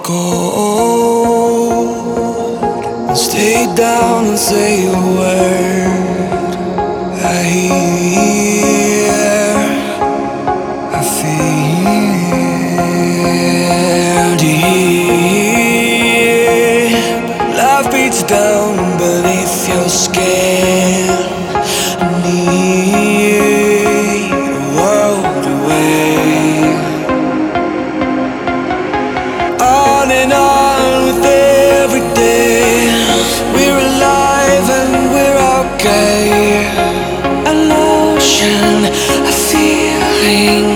cold and stay down and say a word. I hear, I feel deep. Life beats down beneath your skin. I need a world away. On and on with every day. We're alive and we're okay. An ocean, a feeling.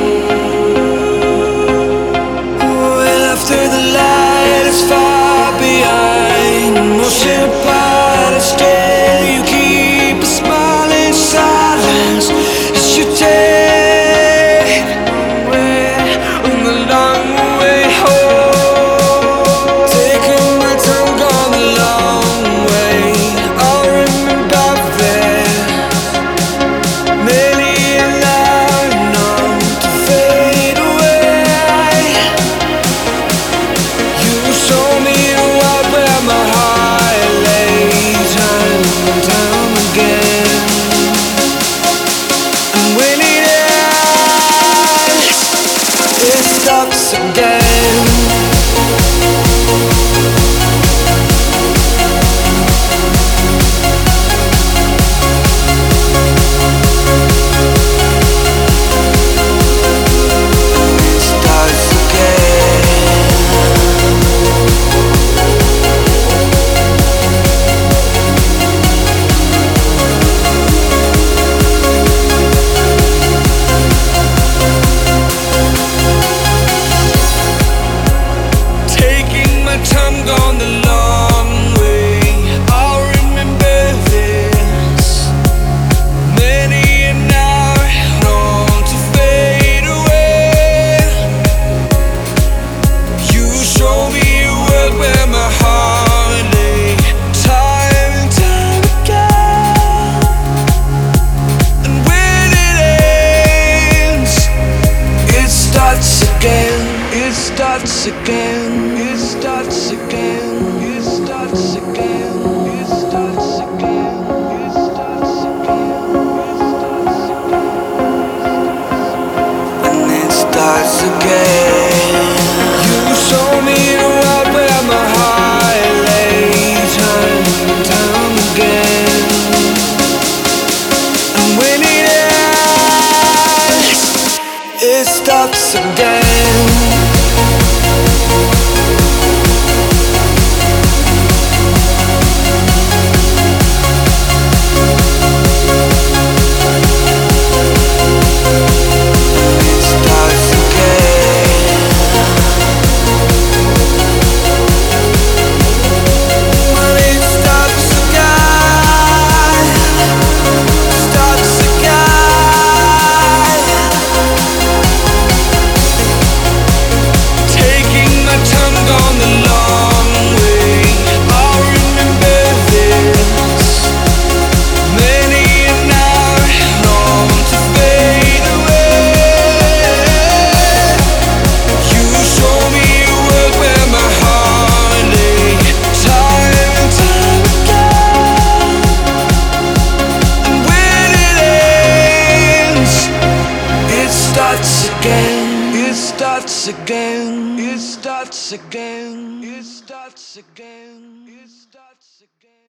Well, after the light is far behind, motion apart and still you keep a smiling silence as you take me on the long way home. Taking my time, gone the long way. I'll remember this. Many a night known to fade away. You show me the world where my heart lay, time and time again. And when it ends, it stops again. Time gone the long way. I'll remember this. Many an hour known to fade away. You show me a world where my heart lay, time and time again. And when it ends, it starts again. It starts again. It starts again. It starts again. It starts again. It starts again. And it starts again. You show me the world where my heart lay, time and time again. And when it ends, it stops again. It starts again. It starts again. It starts again. It starts again.